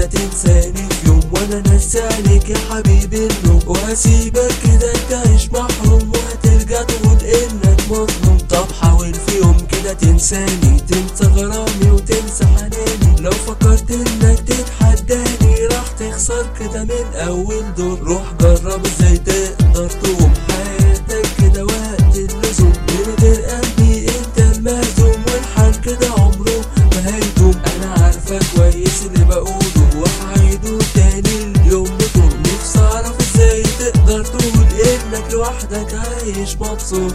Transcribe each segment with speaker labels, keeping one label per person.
Speaker 1: تنساني في يوم وانا ناسي عليك يا حبيبي النوم، وهسيبك كده تعيش محروم وهترجع تقول انك مظلوم. طب حاول في يوم كده تنساني، تنسى غرامي وتنسى حناني. لو فكرت انك تتحداني راح تخسر كده من اول دور. روح جرب ازاي تقدر تقوم حياتك كده وقت اللزوم. من غير قلبي انت المهزوم، والحال كده عمره ما هيدوم. انا عارفة كويس اللي بقوله وهعيده تاني اليوم بطول. نفسي اعرف ازاي تقدر تقول انك لوحدك عايش مبسوط.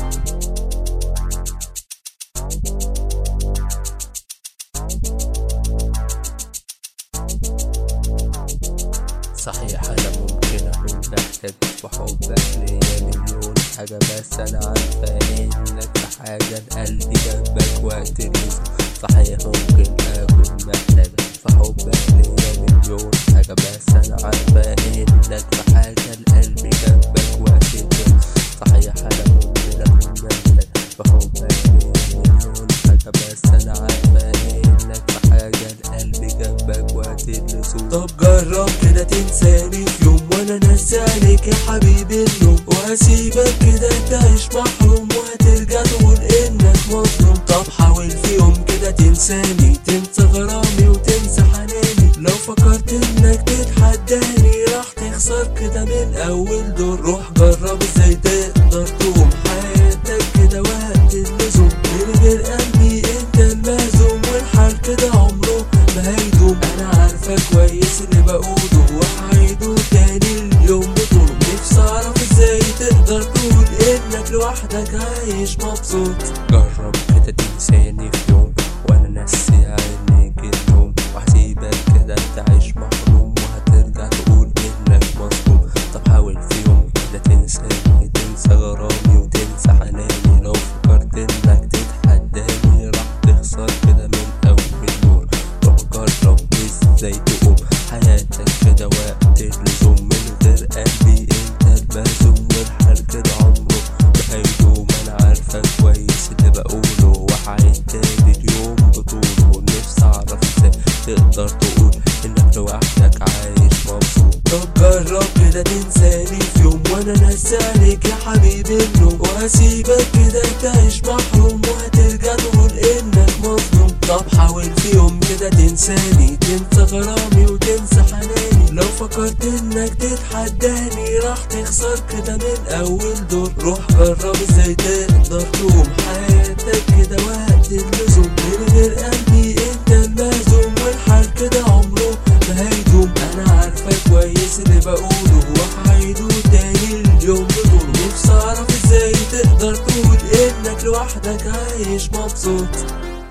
Speaker 2: صحيح انا ممكن اكون محتاج وحبك ليا مليون حاجة، بس انا عارفة انك في حاجة لقلبي جنبك وقت اللزوم. صحيح ممكن اكون محتاج في حبك ليا مليون حاجة، بس انا عارفة انك في حاجة لقلبي جنبك وقت اللزوم. صحيح انا ممكن اكون محتاج في حبك ليا مليون حاجة، بس انا عارفة انك في حاجة لقلبي جنبك وقت اللزوم.
Speaker 1: طب جرب كده تنساني في يوم وانا ناسي عليك يا حبيبي النوم، وهسيبك كده تعيش محروم وهترجع تقول انك مظلوم. طب حاول في يوم كده تنساني، تنسى غرامي وتنسى حناني. لو فكرت انك تتحداني راح تخسر كده من اول دور. روح جرب ازاي تقدر تقوم حياتك كده وقت اللزوم. من غير قلبي انت المهزوم، والحال كده عمره ما هيدوم. انا عارفة كويس اللي بقوله وهعيده تاني اليوم بطول. نفسي اعرف ازاي تقدر تقول انك لوحدك عايش مبسوط.
Speaker 2: جرب كده تنساني في يوم وانا ناسي عينيك النوم، وهسيبك كده تعيش محروم وهترجع تقول انك مظلوم. طب حاول في يوم كده تنساني، تنسى غرامي وتنسى حناني. لو فكرت انك تتحداني راح تخسر كده من اول دور. روح جرب ازاي تقوم حياتك كده وقت اللزوم. من غير قلبي انت المهزوم، والحال كده عمره ما هيدوم. انا عارفة كويس اللي بقوله وهعيد تاني اليوم بطوله. نفسي اعرف ازاي تقدر تقول انك لوحدك عايش مبسوط.
Speaker 1: طب جرب كده تنساني في يوم وانا ناسي عليك يا حبيبي النوم، وهسيبك كده تعيش محروم وهترجع تقول انك مظلوم. طب حاول في يوم كده تنساني، تنسى غرامي وتنسى حناني. لو فكرت انك تتحداني راح تخسر كده من اول دور. روح جرب ازاي تقدر تقوم حياتك كده وقت اللزوم. من غير قلبي انت المهزوم، والحال كده عمره ما هيدوم. انا عارفة كويس اللي بقوله وهعيده تاني اليوم بطول. نفسي اعرف ازاي تقدر تقول انك لوحدك عايش مبسوط.